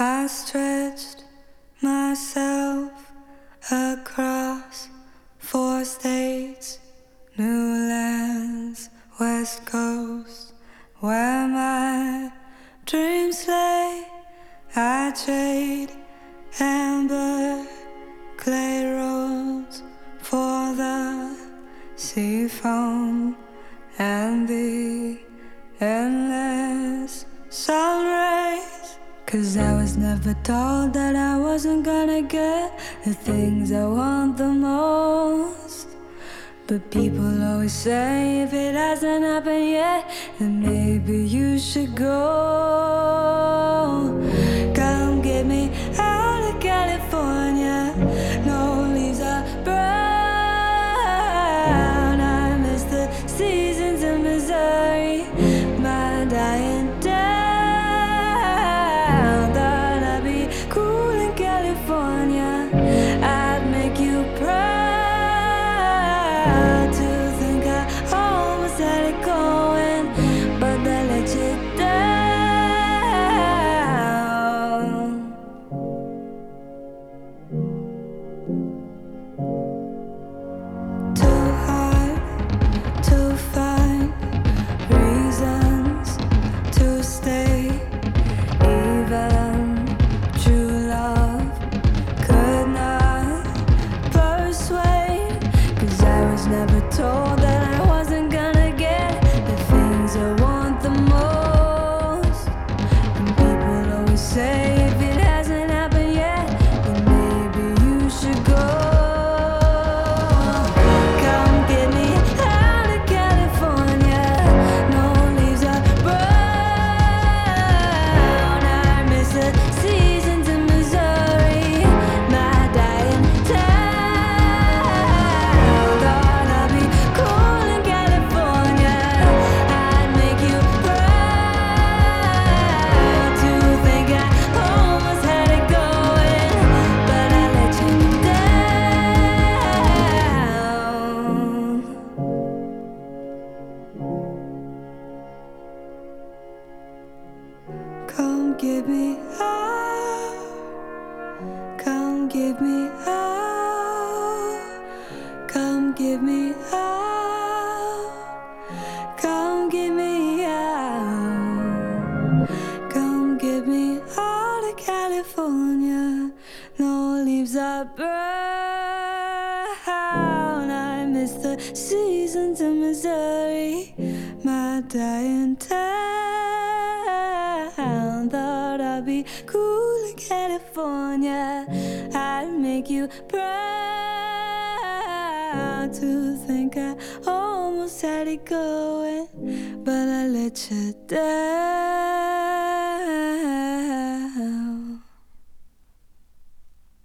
I stretched myself across 4 states, new lands, west coast, where my dreams lay. I trade amber clay roads for the sea foam and the endless sun rays. 'Cause I was never told that I wasn't gonna get the things I want the most. But people always say if it hasn't happened yet, then maybe you should go. Come get me out of California. No leaves are brown. I miss the seasons in Missouri, my dying town. Thought I'd be cool in California, I'd make you proud. Never told that I wasn't gonna get the things I want the most. And people always say if it hasn't happened yet, then maybe you should go. Come get me out of California. No leaves are brown. I miss the seasons in Missouri, my dying town. Come give me out, come give me out, come give me out, come give me out, come give me out of California. No leaves are brown. I miss the seasons in Missouri, my dying town. Thought I'd be cool in California, I'd make you proud. To think I almost had it going, but I let you down.